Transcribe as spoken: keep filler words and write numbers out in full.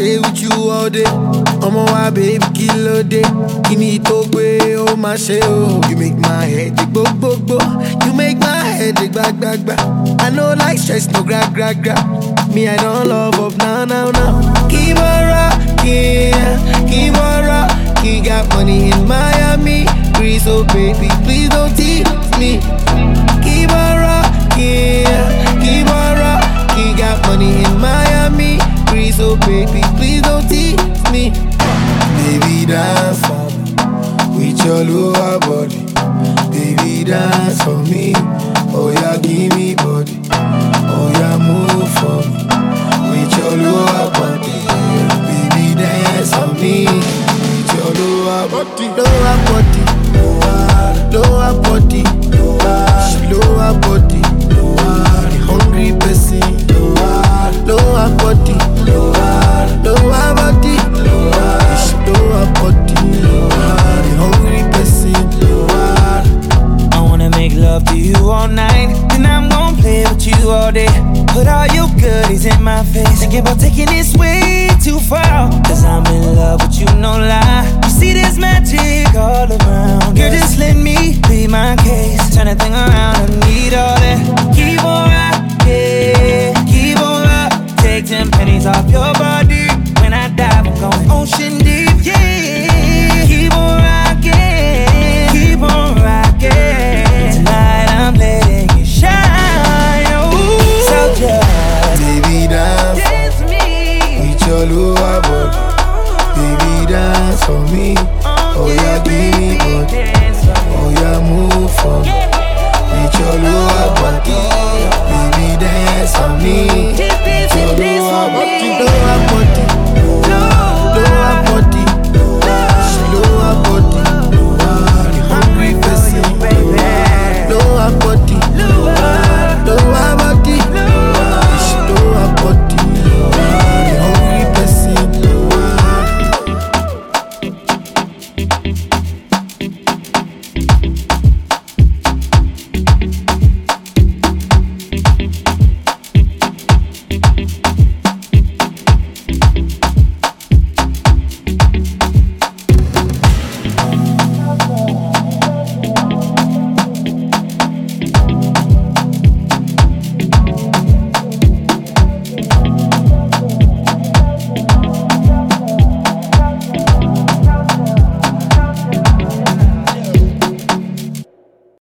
stay with you all day. I'm on my baby, kill a day. You need to pay, oh my shell. You make my head dig bo bo bo. You make my head dig back back back. I know like stress, no grab grab grab. Me, I don't love up now now now. Keep on rocking, keep on rocking. Got money in Miami, please, so baby, please don't tease me. Keep on rocking, keep on rocking. Got money in Miami, please, so baby, please don't tease me. Baby, dance for me with your lower body. Baby, dance for me. Oh yeah, give me body. Oh yeah, move for me with your lower body. Baby, dance for me with your lower body. Lower body, lower, lower body, lower, lower body, lower. The hungry person, lower, lower body, lower, lower body, lower, lower body, lower. The hungry person, lower. I wanna make love to you all night, then I'm gon' play with you all day. Put all your goodies in my face. Think about taking this way too far, cause I'm in love with you, no lie. You see there's magic all around. Girl, just let me be my case. Turn that thing around, I need all that. Keep on rocking, keep on rocking. Take ten pennies off your